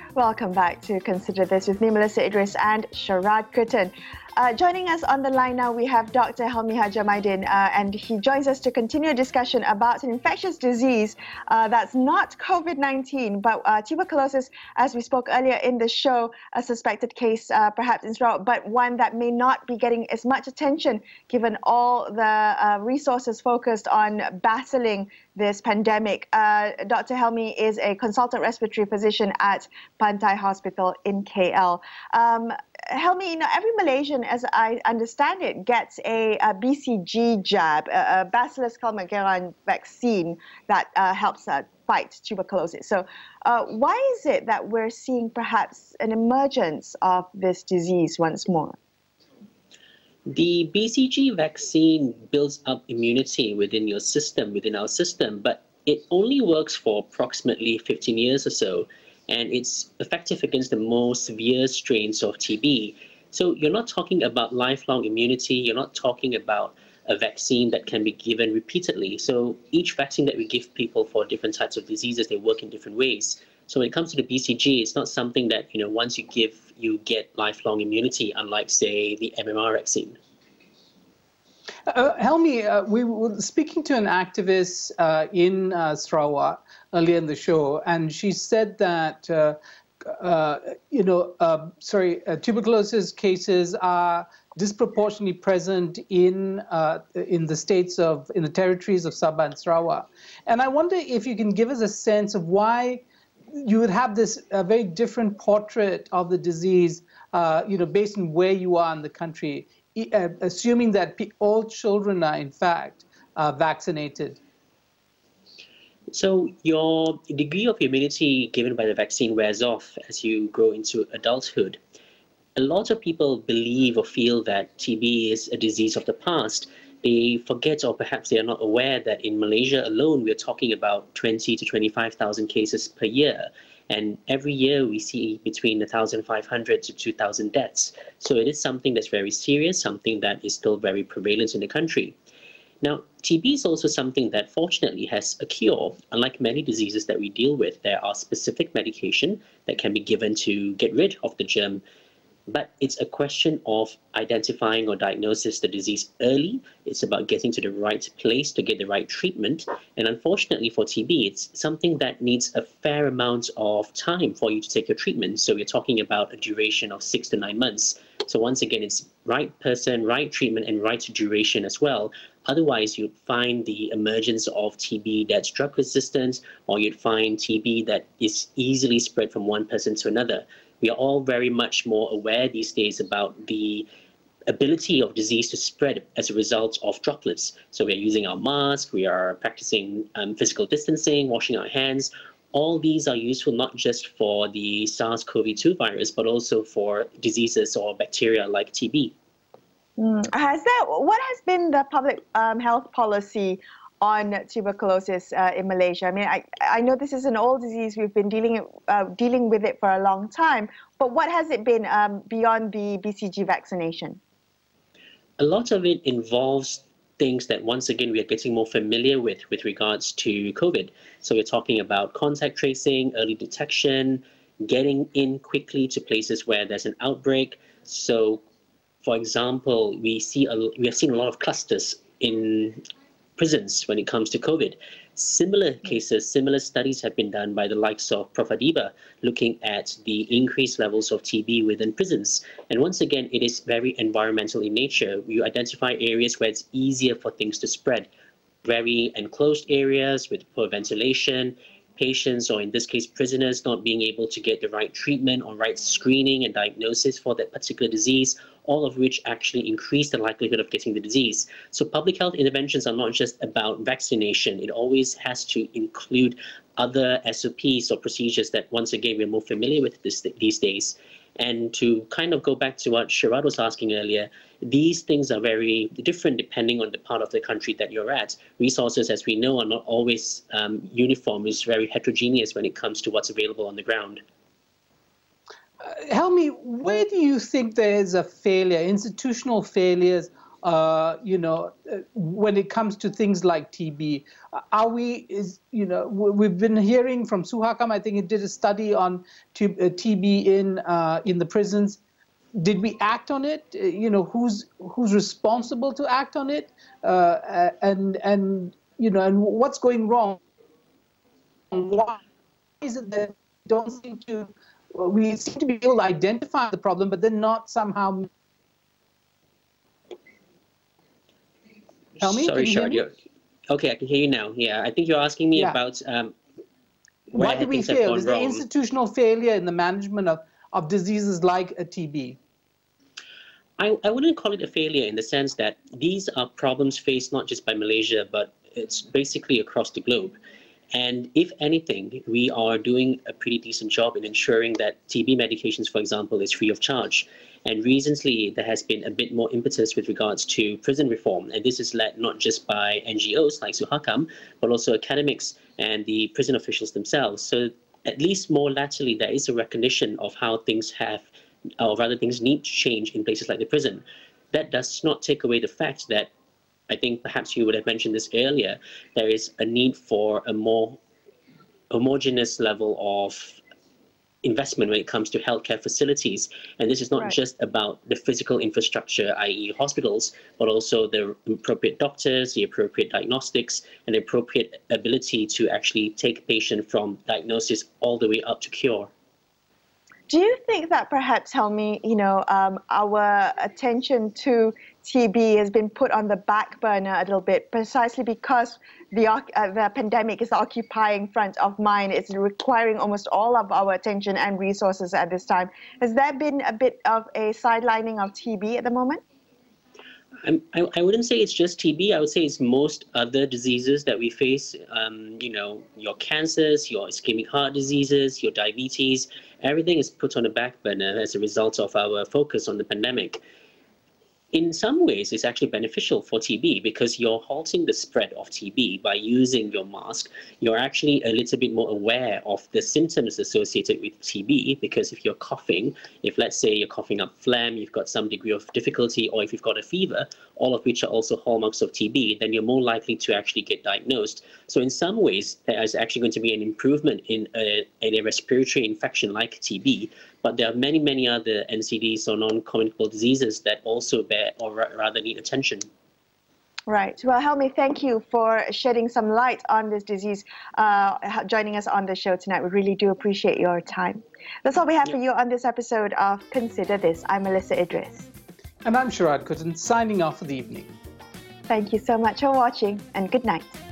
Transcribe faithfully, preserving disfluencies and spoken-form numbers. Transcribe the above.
Welcome back to Consider This with me, Melissa Idris and Sharad Kritton. Uh, joining us on the line now, we have Doctor Helmi Hajamaddin, uh, and he joins us to continue a discussion about an infectious disease uh, that's not COVID nineteen, but uh, tuberculosis, as we spoke earlier in the show, a suspected case uh, perhaps in Sarawak, but one that may not be getting as much attention given all the uh, resources focused on battling this pandemic. Uh, Doctor Helmi is a consultant respiratory physician at Pantai Hospital in K L. Um, Helmi, you know, every Malaysian, as I understand it, gets a, a B C G jab, a, a Bacillus calmette-guerin vaccine that uh, helps uh, fight tuberculosis. So uh, why is it that we're seeing perhaps an emergence of this disease once more? The B C G vaccine builds up immunity within your system, within our system, but it only works for approximately fifteen years or so, and it's effective against the most severe strains of T B. So you're not talking about lifelong immunity, you're not talking about a vaccine that can be given repeatedly. So each vaccine that we give people for different types of diseases, they work in different ways. So when it comes to the B C G, it's not something that, you know, once you give, you get lifelong immunity, unlike, say, the M M R vaccine. Uh, Helmi, uh, we were speaking to an activist uh, in uh, Sarawak earlier in the show, and she said that, uh, uh, you know, uh, sorry, uh, tuberculosis cases are disproportionately present in uh, in the states of, in the territories of Sabah and Sarawak. And I wonder if you can give us a sense of why you would have this uh, very different portrait of the disease, uh, you know, based on where you are in the country, uh, assuming that all children are, in fact, uh, vaccinated. So your degree of immunity given by the vaccine wears off as you grow into adulthood. A lot of people believe or feel that T B is a disease of the past. They forget, or perhaps they are not aware, that in Malaysia alone, we're talking about twenty to twenty-five thousand cases per year. And every year we see between one thousand five hundred to two thousand deaths. So it is something that's very serious, something that is still very prevalent in the country. Now, T B is also something that fortunately has a cure. Unlike many diseases that we deal with, there are specific medication that can be given to get rid of the germ. But it's a question of identifying or diagnosis the disease early. It's about getting to the right place to get the right treatment. And unfortunately for T B, it's something that needs a fair amount of time for you to take your treatment. So we're talking about a duration of six to nine months. So once again, it's right person, right treatment, and right duration as well. Otherwise, you'd find the emergence of T B that's drug resistant, or you'd find T B that is easily spread from one person to another. We are all very much more aware these days about the ability of disease to spread as a result of droplets. So we are using our mask, we are practicing um, physical distancing, washing our hands. All these are useful not just for the SARS CoV two virus, but also for diseases or bacteria like T B. Mm. Has that, what has been the public um, health policy on tuberculosis uh, in Malaysia? I mean, I, I know this is an old disease. We've been dealing uh, dealing with it for a long time. But what has it been um, beyond the B C G vaccination? A lot of it involves things that, once again, we are getting more familiar with with regards to COVID. So we're talking about contact tracing, early detection, getting in quickly to places where there's an outbreak. So, for example, we see a, we have seen a lot of clusters in prisons when it comes to COVID. Similar cases, similar studies have been done by the likes of Professor Adiba, looking at the increased levels of T B within prisons. And once again, it is very environmental in nature. You identify areas where it's easier for things to spread. Very enclosed areas with poor ventilation, patients, or in this case, prisoners, not being able to get the right treatment or right screening and diagnosis for that particular disease, all of which actually increase the likelihood of getting the disease. So public health interventions are not just about vaccination. It always has to include other S O Ps or procedures that, once again, we're more familiar with this, these days. And to kind of go back to what Sharad was asking earlier, these things are very different depending on the part of the country that you're at. Resources, as we know, are not always um, uniform. It's very heterogeneous when it comes to what's available on the ground. Uh, Helmi, where do you think there is a failure, institutional failures uh, you know, when it comes to things like T B? Are we, is, you know, we've been hearing from Suhakam, I think it did a study on T B in uh, in the prisons. Did we act on it? You know, who's who's responsible to act on it? Uh, and and you know, and what's going wrong? Why is it that we don't seem to, we seem to be able to identify the problem, but then not somehow? Tell me. Sorry, Sharad. Okay, I can hear you now. Yeah, I think you're asking me yeah. about um, where why did we fail? Is there institutional failure in the management of of diseases like a T B? I, I wouldn't call it a failure in the sense that these are problems faced not just by Malaysia, but it's basically across the globe. And if anything, we are doing a pretty decent job in ensuring that T B medications, for example, is free of charge. And recently, there has been a bit more impetus with regards to prison reform. And this is led not just by N G Os like Suhakam, but also academics and the prison officials themselves. So at least more laterally, there is a recognition of how things have, or rather things need to change in places like the prison. That does not take away the fact that, I think perhaps you would have mentioned this earlier, there is a need for a more homogeneous level of investment when it comes to healthcare facilities. And this is not right. just about the physical infrastructure, that is hospitals, but also the appropriate doctors, the appropriate diagnostics, and the appropriate ability to actually take a patient from diagnosis all the way up to cure. Do you think that perhaps, Helmi, you know, um, our attention to T B has been put on the back burner a little bit, precisely because the, uh, the pandemic is occupying front of mind. It's requiring almost all of our attention and resources at this time. Has there been a bit of a sidelining of T B at the moment? I, I wouldn't say it's just T B. I would say it's most other diseases that we face. Um, you know, your cancers, your ischemic heart diseases, your diabetes, everything is put on the back burner as a result of our focus on the pandemic. In some ways, it's actually beneficial for T B because you're halting the spread of T B by using your mask. You're actually a little bit more aware of the symptoms associated with T B, because if you're coughing, if let's say you're coughing up phlegm, you've got some degree of difficulty, or if you've got a fever, all of which are also hallmarks of T B, then you're more likely to actually get diagnosed. So in some ways, there is actually going to be an improvement in a, in a respiratory infection like T B. But there are many, many other N C Ds or non-communicable diseases that also bear or ra rather need attention. Right. Well, Helmi, thank you for shedding some light on this disease, uh, joining us on the show tonight. We really do appreciate your time. That's all we have yeah. for you on this episode of Consider This. I'm Melissa Idris. And I'm Sharad Kuttan, signing off for the evening. Thank you so much for watching, and good night.